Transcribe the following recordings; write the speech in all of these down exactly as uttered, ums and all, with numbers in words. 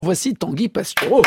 Voici Tanguy Pastureau.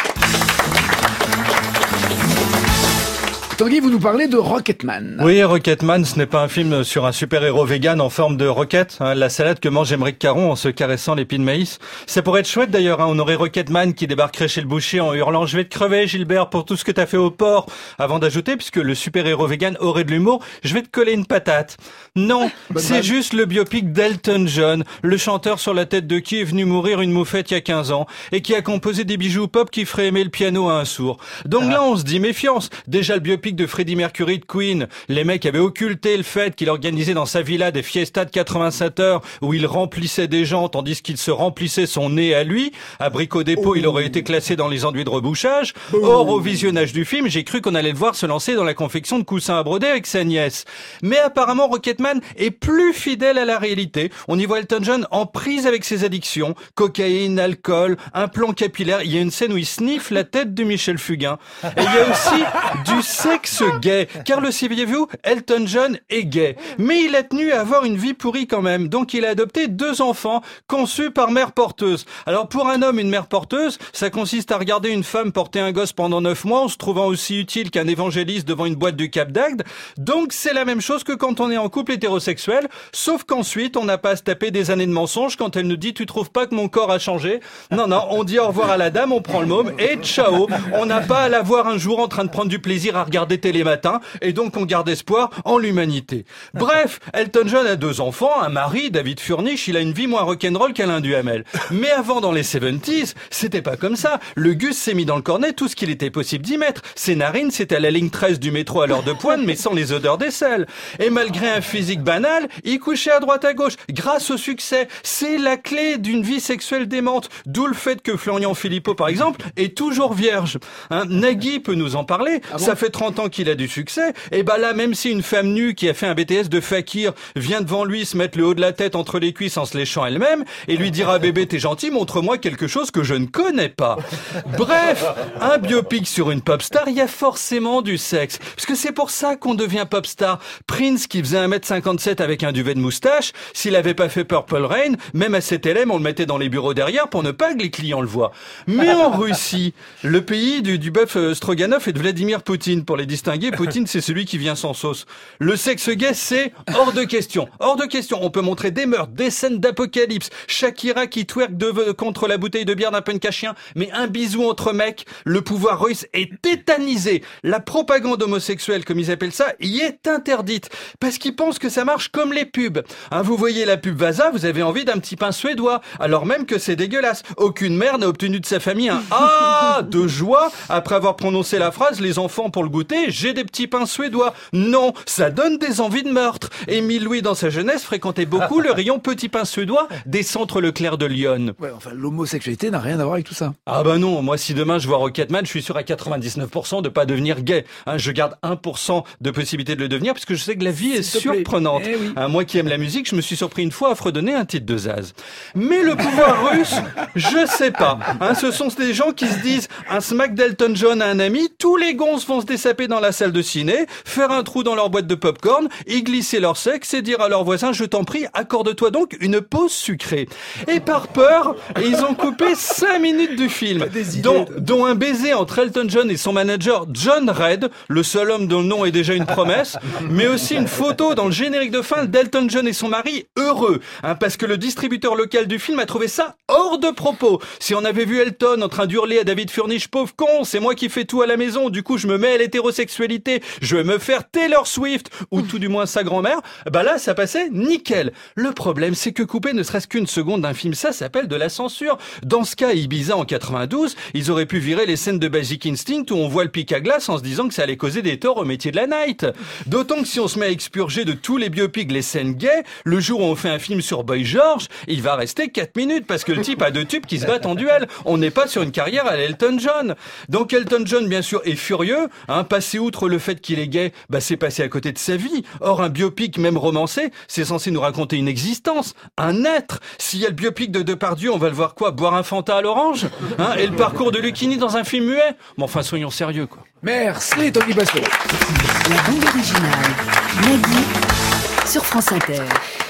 Tanguy, vous nous parlez de Rocketman. Oui, Rocketman, ce n'est pas un film sur un super-héros vegan en forme de roquette, hein, la salade que mange Émeric Caron en se caressant l'épine de maïs. Ça pourrait être chouette d'ailleurs, hein, on aurait Rocketman qui débarquerait chez le boucher en hurlant « Je vais te crever, Gilbert, pour tout ce que t'as fait au porc !» avant d'ajouter, puisque le super-héros vegan aurait de l'humour, « Je vais te coller une patate !» Non, c'est juste le biopic d'Elton John, le chanteur sur la tête de qui est venu mourir une moufette il y a quinze ans, et qui a composé des bijoux pop qui feraient aimer le piano à un sourd. Donc là, on se dit méfiance. Déjà le biopic de Freddie Mercury de Queen, les mecs avaient occulté le fait qu'il organisait dans sa villa des fiestas de quatre-vingt-sept heures où il remplissait des gens tandis qu'il se remplissait son nez à lui. À Brico-Dépôt, oh. il aurait été classé dans les enduits de rebouchage. Oh. Or, au visionnage du film, j'ai cru qu'on allait le voir se lancer dans la confection de coussins à broder avec sa nièce. Mais apparemment, Rocketman est plus fidèle à la réalité. On y voit Elton John en prise avec ses addictions. Cocaïne, alcool, implant capillaire. Il y a une scène où il sniffe la tête de Michel Fugain. Et il y a aussi du sexe gay, car le saviez-vous, Elton John est gay. Mais il a tenu à avoir une vie pourrie quand même, donc il a adopté deux enfants conçus par mère porteuse. Alors pour un homme, une mère porteuse, ça consiste à regarder une femme porter un gosse pendant neuf mois en se trouvant aussi utile qu'un évangéliste devant une boîte du Cap d'Agde. Donc c'est la même chose que quand on est en couple hétérosexuel, sauf qu'ensuite on n'a pas à se taper des années de mensonges quand elle nous dit « Tu trouves pas que mon corps a changé ?» Non, non, on dit au revoir à la dame, on prend le môme et ciao. On n'a pas à la voir un jour en train de prendre du plaisir à regarder télé matin, et donc on garde espoir en l'humanité. Bref, Elton John a deux enfants, un mari, David Furnish, il a une vie moins rock'n'roll qu'Alain Duhamel. Mais avant, dans les soixante-dix, c'était pas comme ça. Le Gus s'est mis dans le cornet tout ce qu'il était possible d'y mettre. Ses narines, c'était à la ligne treize du métro à l'heure de pointe, mais sans les odeurs d'aisselle. Et malgré un physique banal, il couchait à droite à gauche. Grâce au succès, c'est la clé d'une vie sexuelle démente. D'où le fait que Florian Philippot, par exemple, est toujours vierge. Hein, Nagui peut nous en parler. Ah bon ? Ça fait trente ans qu'il a du succès. Et bah là, même si une femme nue qui a fait un B T S de fakir vient devant lui se mettre le haut de la tête entre les cuisses en se léchant elle-même et lui dira « Bébé, t'es gentil, montre-moi quelque chose que je ne connais pas ». Bref, un biopic sur une pop star, il y a forcément du sexe. Parce que c'est pour ça qu'on devient pop star. Prince, qui faisait un mètre cinquante-sept avec un duvet de moustache, s'il avait pas fait Purple Rain, même à cet L M, on le mettait dans les bureaux derrière pour ne pas que les clients le voient. Mais en Russie, le pays du, du bœuf Stroganov et de Vladimir Poutine, pour les distinguer, Poutine, c'est celui qui vient sans sauce. Le sexe gay, c'est hors de question. Hors de question. On peut montrer des meurtres, des scènes d'apocalypse, Shakira qui twerk de, contre la bouteille de bière d'un punk à chien, mais un bisou entre mecs, le pouvoir russe est tétanisé. La propagande homosexuelle, comme ils appellent ça, y est interdite. Parce qu'ils pensent que ça marche comme les pubs. Hein, vous voyez la pub Vasa, vous avez envie d'un petit pain suédois, alors même que c'est dégueulasse. Aucune mère n'a obtenu de sa famille un ah de joie après avoir prononcé la phrase « Les enfants pour le goûter, j'ai des petits pains suédois ». Non, ça donne des envies de meurtre. Émile Louis, dans sa jeunesse, fréquentait beaucoup le rayon petit pain suédois des centres Leclerc de Lyon. Ouais, enfin, l'homosexualité n'a rien à voir avec tout ça. Ah bah non, moi si demain je vois Rocketman, je suis sûr à quatre-vingt-dix-neuf pour cent de pas devenir gay. Hein, je garde un pour cent de possibilité de le devenir parce que je sais que la vie est surprenante. Eh oui. Hein, moi qui aime la musique, je me suis surpris une fois à fredonner un titre de Zaz. Mais le pouvoir russe, je sais pas. Hein, ce sont des gens qui se disent un smack d'Elton John à un ami, tous les gonzes vont se dessaper dans la salle de ciné, faire un trou dans leur boîte de popcorn, y glisser leur sexe et dire à leurs voisins, je t'en prie, accorde-toi donc une pause sucrée. Et par peur, ils ont coupé cinq minutes du film, dont, dont un baiser entre Elton John et son manager John Red, le seul homme dont le nom est déjà une promesse, mais aussi une photo dans le générique de fin d'Elton John et son mari heureux, hein, parce que le distributeur local du film a trouvé ça hors de propos. Si on avait vu Elton en train d'hurler à David Furnish, pauvre con, c'est moi qui fais tout à la maison, du coup je me mets à l'hétérosexualité, je vais me faire Taylor Swift, ou tout du moins sa grand-mère, bah là ça passait nickel. Le problème c'est que couper ne serait-ce qu'une seconde d'un film, ça s'appelle de la censure. Dans ce cas, Ibiza en quatre-vingt-douze, ils auraient pu virer les scènes de Basic Instinct où on voit le pic à glace en se disant que ça allait causer des torts au métier de la night. D'autant que si on se met à expurger de tous les biopics les scènes gays, le jour où on fait un film sur Boy George, il va rester quatre minutes parce que le type a deux tubes qui se battent en duel. On n'est pas sur une carrière à Elton John. Donc Elton John, bien sûr, est furieux. Hein, passer outre le fait qu'il est gay, bah c'est passer à côté de sa vie. Or, un biopic, même romancé, c'est censé nous raconter une existence, un être. S'il y a le biopic de Depardieu, on va le voir quoi? Boire un Fanta à l'orange, hein, et le parcours de Lucchini dans un film muet. Mais enfin, soyons sérieux, quoi. Merci, Tanguy Pastureau. La bande originale, Nagui, sur France Inter.